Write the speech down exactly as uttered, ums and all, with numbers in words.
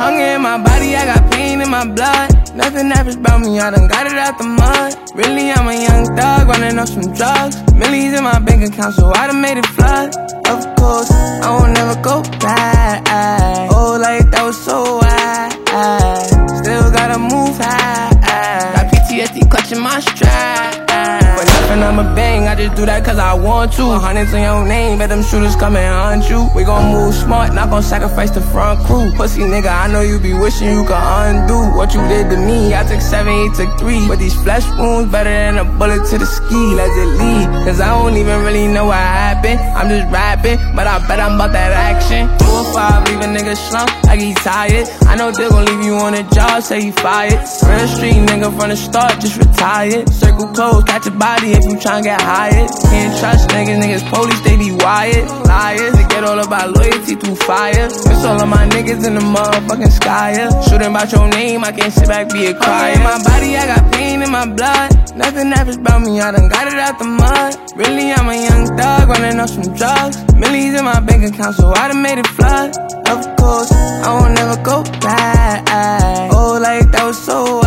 Hunger in my body, I got pain in my blood. Nothing average about me, I done got it out the mud. Really, I'm a young thug, running up some drugs. Millions in my bank account, so I done made it flood. Of course, I won't never go back. Oh, like that was so high. Still gotta move high. Got P T S D clutching my strap. But nothing, I'm a bang, I just do that cause I want to. Hundreds in your name, bet them shooters come and hunt you. We gon' move smart, not gon' sacrifice the front crew. Pussy nigga, I know you be wishing you could undo what you did to me. I took seven, he took three. But these flesh wounds better than a bullet to the ski. Let's it lead, cause I don't even really know what happened. I'm just rapping, but I bet I'm about that action. Two or five, leave a nigga slump like he tired. I know they gon' leave you on a job, say he fired. Real street nigga from the start, just retired. Circle closed, catch a body if you tryna get hired. Can't trust niggas, niggas police, they be wired. Liars, they get all about loyalty through fire. It's all of my niggas in the motherfucking sky. Shooting about your name, I can't sit back, be a crier. In my body, I got pain in my blood. Nothing average about me, I done got it out the mud. Really, I'm a young thug, running up some drugs. Millions in my bank account, so I done made it flood. Of course, I won't never go back. Oh, like that was so